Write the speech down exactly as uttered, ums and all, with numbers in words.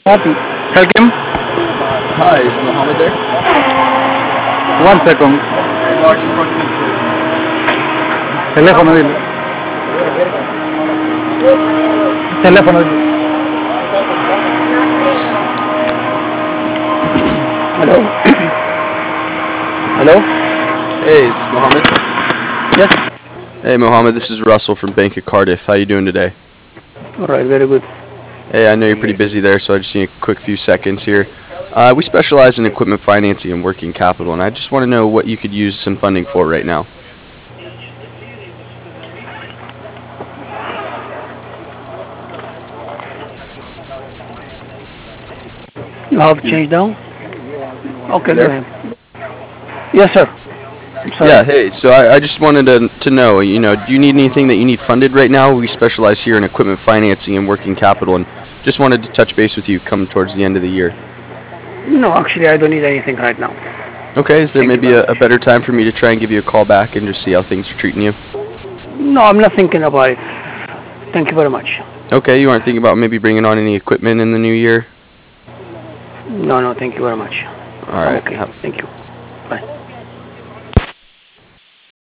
Happy. Welcome. Hi, is Mohammed there? One second. Large front picture. Teléfono dile. Teléfono dile. Hello. Hello. Hey, is this Mohammed? Yes. Hey, Mohammed, this is Russell from Bank of Cardiff. How you doing today? All right. Very good. Hey, I know you're pretty busy there, so I just need a quick few seconds here. Uh, we specialize in equipment financing and working capital, and I just want to know what you could use some funding for right now. You have changed down. Okay. Go There? ahead. Yes, sir. I'm sorry. Yeah, hey, so I, I just wanted to, to know, you know, do you need anything that you need funded right now? We specialize here in equipment financing and working capital, and just wanted to touch base with you come towards the end of the year. No, actually, I don't need anything right now. Okay, is there Thank you maybe very a, a much. better time for me to try and give you a call back and just see how things are treating you? No, I'm not thinking about it. Thank you very much. Okay, you aren't thinking about maybe bringing on any equipment in the new year? No, no, thank you very much. All I'm right. okay. Have, Thank you. Bye.